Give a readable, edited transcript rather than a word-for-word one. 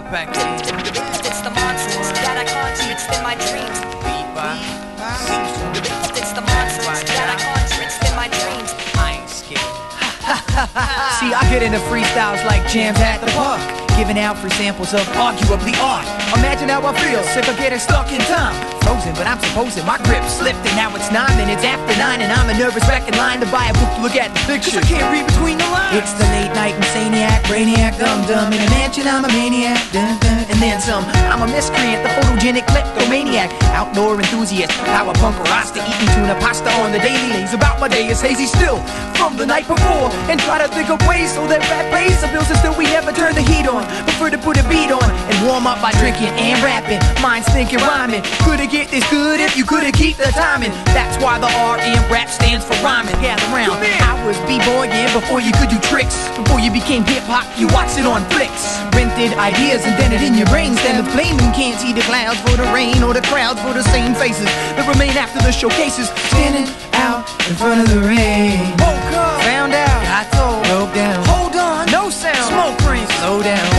back to you. It's the monsters that I conjure, it's in my dreams. Beat by It's the monsters that I conjure, it's in my dreams. I ain't scared. See, I get into freestyles like jams at the park, giving out free samples of arguably art. Imagine how I feel, sick of getting stuck in time. Frozen, but I'm supposing my grip slipped, and now it's 9 minutes after 9, and I'm a nervous wreck in line to buy a book to look at the pictures. I can't read between the lines. It's the late night insaniac, brainiac, dum-dum. In a mansion, I'm a maniac, dun-dun, and then some. I'm a miscreant, the photogenic kleptomaniac, outdoor enthusiast, power punk rasta, eating tuna pasta on the daily. Lays about my day is hazy still from the night before, and try to think of ways so that rap pays the bills until we never turn the heat on. Prefer to put a beat on and warm up by drinking and rapping. Minds thinking, rhyming. Couldn't get this good if you couldn't keep the timing. That's why the R in rap stands for rhyming. Gather round. I was b-boying before you could do tricks. Before you became hip-hop, you watched it on flicks. Rented ideas and then it in your brain. Instead of blaming, can't see the clouds for the rain or the crowds for the same faces that remain after the showcases. Standing out in front of the rain. Woke up, found out, got told, broke down, hold on, no sound, smoke rings, slow down.